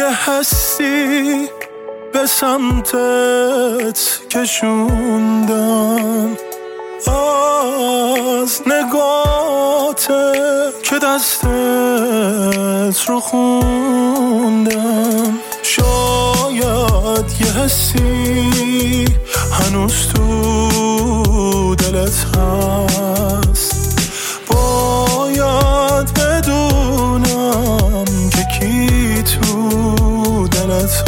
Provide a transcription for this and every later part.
یه حسی به سمتت کشوندم، از نگاته که دستت رو خوندم. شاید یه حسی هنوز تو دلت هست، باید بدونم که کی تو دلت هست.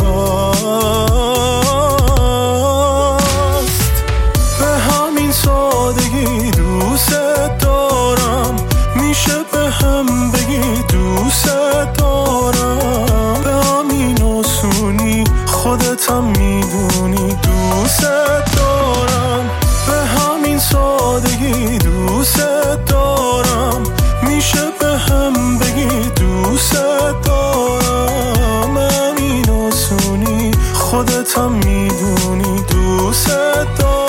به همین سادگی دوست دارم، میشه به هم بگی دوست دارم. به همین آسونی خودت هم میدونی دوست دارم. به همین سادگی دوست دارم، میشه به هم بگی دوست دارم. به همین آسونی خودت هم میدونی دوست دارم.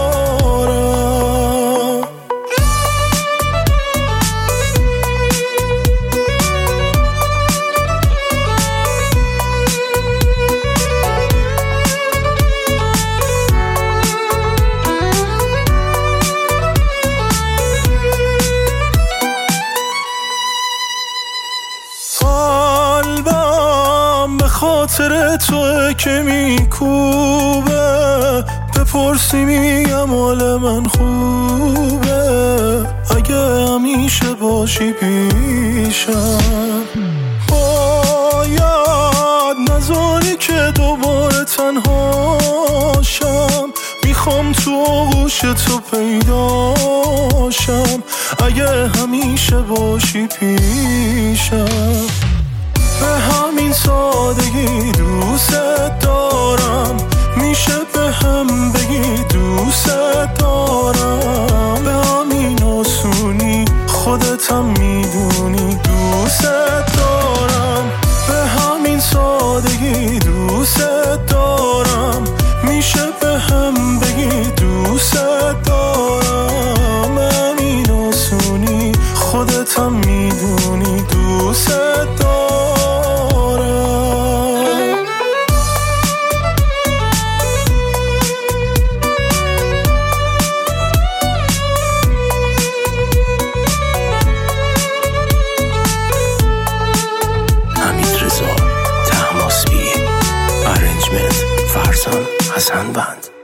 قلبم به خاطر توه که میکوبه، بپرسی میگم حال من خوبه. اگه همیشه باشی پیشم، باید نذاری که دوباره تنهاشم. میخوام تو آغوش تو پیداشم، اگه همیشه باشی پیشم. به همین سادگی دوست دارم، میشه به هم بگی دوست دارم. به همین آسونی خودت هم میدونی دوست دارم. به همین سادگی دوست دارم، میشه به هم بگی دوست دارم. به همین آسونی خودت هم میدونی دوست دارم. حمید رضا طهماسبی، ارنجمنت فرزان حسن بند.